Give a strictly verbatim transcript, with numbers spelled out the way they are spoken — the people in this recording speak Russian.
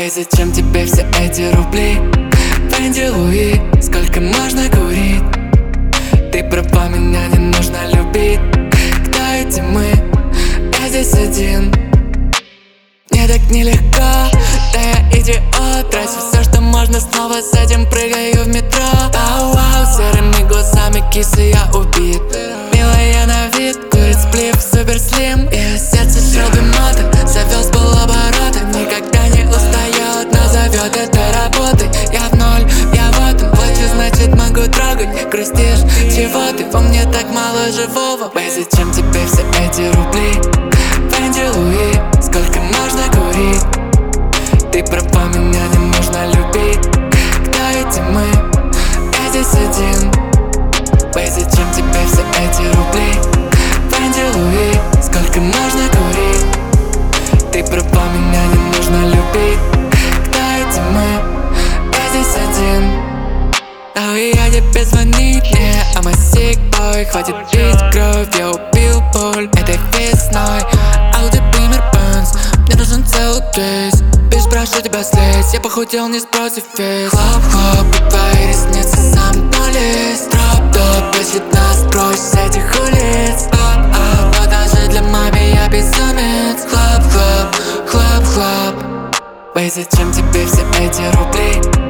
Эй, зачем тебе все эти рубли? Фэнди Луи, сколько можно курить? Ты права, меня не нужно любить. Кто эти мы? Я здесь один. Мне так нелегко, да я идиот. Трачу все, что можно, снова с этим прыгаю в метро. Ау-ау, серыми глазами кисы я убит. Милая на вид, курит сплив, супер слим. Ее сердце Шелби Мота, завел с полоборота. Никогда не устает, но зовет это работой. Я в ноль, я в этом, плачу, значит могу трогать. Грустишь, чего ты, во мне так мало живого? Эй, зачем тебе все эти рубли? Фэнди Луи, сколько можно курить? Ты права, меня не нужно любить. Кто эти мы? Я здесь один. Эй, зачем тебе все эти рубли? Фэнди Луи, сколько можно курить? Ты права, меня не нужно любить. Кто эти мы? Я здесь один. А я тебе звонить, не, I'm a sick boy. Хватит пить кровь, я убил боль этой весной. Audi Beamer Benz, мне нужен целый кейс. Бишь, прошу тебя слезь, я похудел, не сбросив вес. Хлоп-хлоп, и твои ресницы сам полез. Троп-топ, ищет нас прочь с этих улиц. Оп-оп, но даже для мамы я безумец. Хлоп-хлоп, хлоп-хлоп. Эй, зачем тебе все эти рубли?